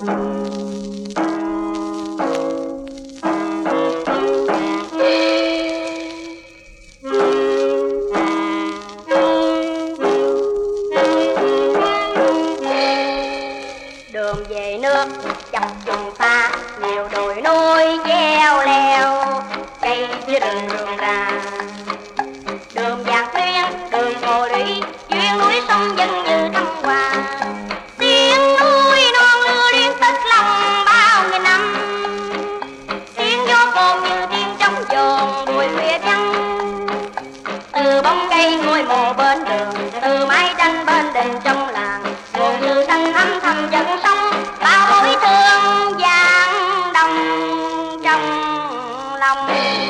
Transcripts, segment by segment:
Đường về nước chập trùng pha, nhiều đồi núi treo leo, cây phía đường đường ra. Đường vàng xuyên, đường hồ lũy, duyên núi sông dân như thăng hoa. Tiếng núi non lưu liên tích lòng bao nghìn năm. Tiếng gió cồn như tiếng trống giòn buổi khuya trăng. Từ bóng cây ngôi mộ bên đường, từ mái tranh bên đền trong làng, nguồn như thanh âm thầm dẫn sông, bao mối thương vang đông trong lòng.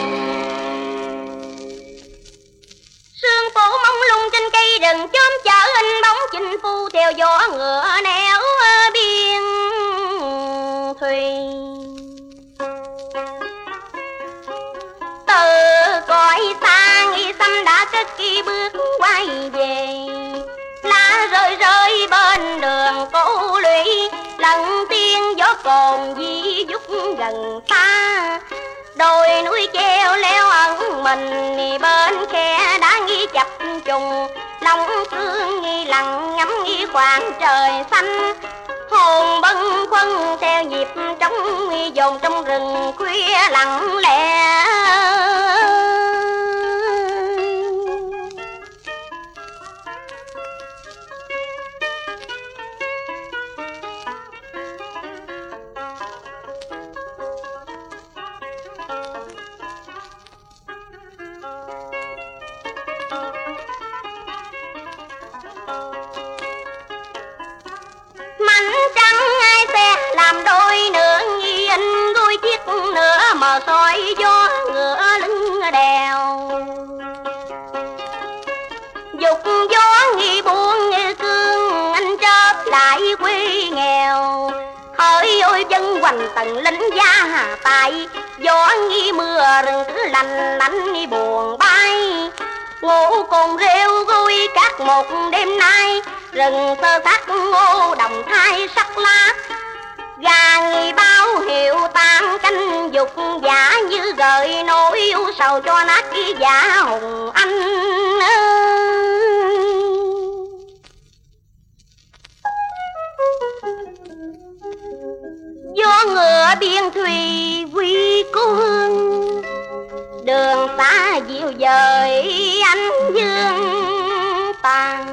Sương phủ mông lung trên cây rừng, chớm chở hình bóng chinh phu theo gió ngựa nẻo biên thùy. Từ cõi xa nghi xăm đã cất kỳ bước quay về, lá rơi rơi bên đường cổ lũy, lần tiên gió cồn di dút gần xa. Đồi núi treo leo ẩn mình bên khe đá nghi chập trùng, lòng thương nghi lặng ngắm nghi khoảng trời xanh. Hồn bâng khuâng theo nhịp trống nghi dồn trong rừng khuya lặng lẽ. Mảnh trắng ai xe làm đôi nửa nghi anh đôi chiếc nửa mờ soi gió ngựa lưng đèo. Dục gió nghi buông như cương, anh chớp lại quê nghèo. Hỡi ôi dân hoành tầng lính gia hà tại, gió nghi mưa rừng cứ lành lạnh nghi buồn bay. Ngô cồn rêu vui các một đêm nay, rừng sơ sát ngô đồng thai sắc lá. Gà nghi báo hiệu tan canh dục giả, như gợi nỗi u sầu cho nát cái giả hùng anh. Gió ngựa biên thùy quy cô hương, đường xa dịu dời ánh dương tàn.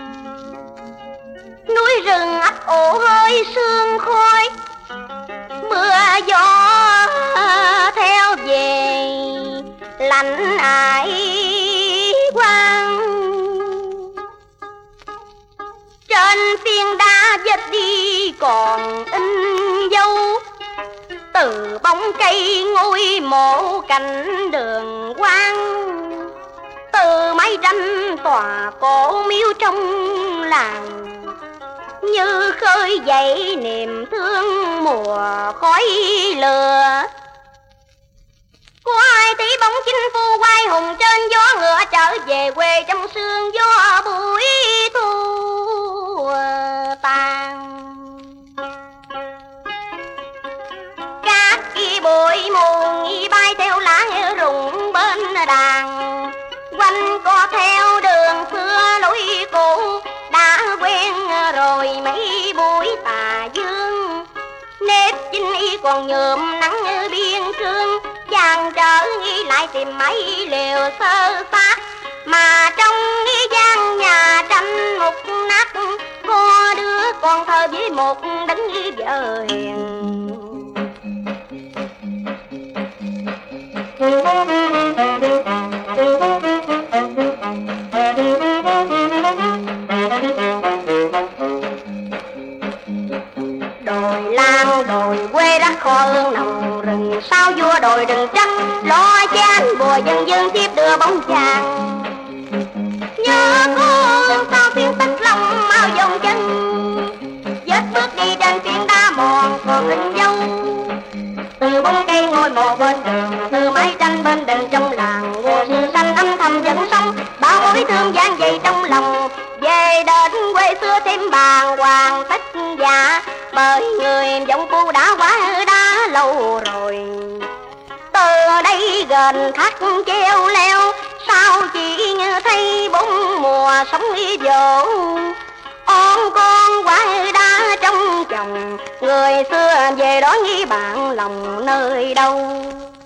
Núi rừng ấp ủ hơi sương khói, mưa gió theo về lạnh ải quang. Trên phiên đá vết đi còn in dấu, từ bóng cây ngôi mộ cạnh đường quang. Từ mái tranh tòa cổ miếu trong làng, như khơi dậy niềm thương mùa khói lửa. Có ai thấy bóng chinh phu quay hùng trên gió ngựa trở về quê trong sương gió buổi thu tàn. Các kỳ bụi mù nghi bay theo lá rụng bên đàn, quanh co theo đường xưa lối cũ, đã quen rồi mấy buổi tà dương. Nếp chinh y còn nhuộm nắng như biên cương, chàng trở nghĩ lại tìm mấy liều sơ xác, mà trong gian nhà tranh mục nát, có đứa con thơ với một đấng như vợ hiền. Đồi lao đồi quê đất kho hương nồng rừng, sao vua đồi đừng trắng lo chan bùa dân dân tiếp đưa bóng chàng. Nhớ cô sao phiên tích lòng mau dòng chân, vết bước đi trên phiên đá mòn còn in dấu. Từ bóng cây ngôi mộ bên đường, từ mái tranh bên đền trong làng, mùa xuân xanh âm thầm dẫn sông, bao mối thương dang dày trong lòng. Về đến quê xưa thêm bàng hoàng tất dạ, bởi người giống cô đã quá đã lâu rồi. Từ đây gần thác treo leo, sao chỉ như thấy bốn mùa sống dỗ. Ôm con quá đã trong chồng, người xưa về đó nghĩ bạn lòng nơi đâu.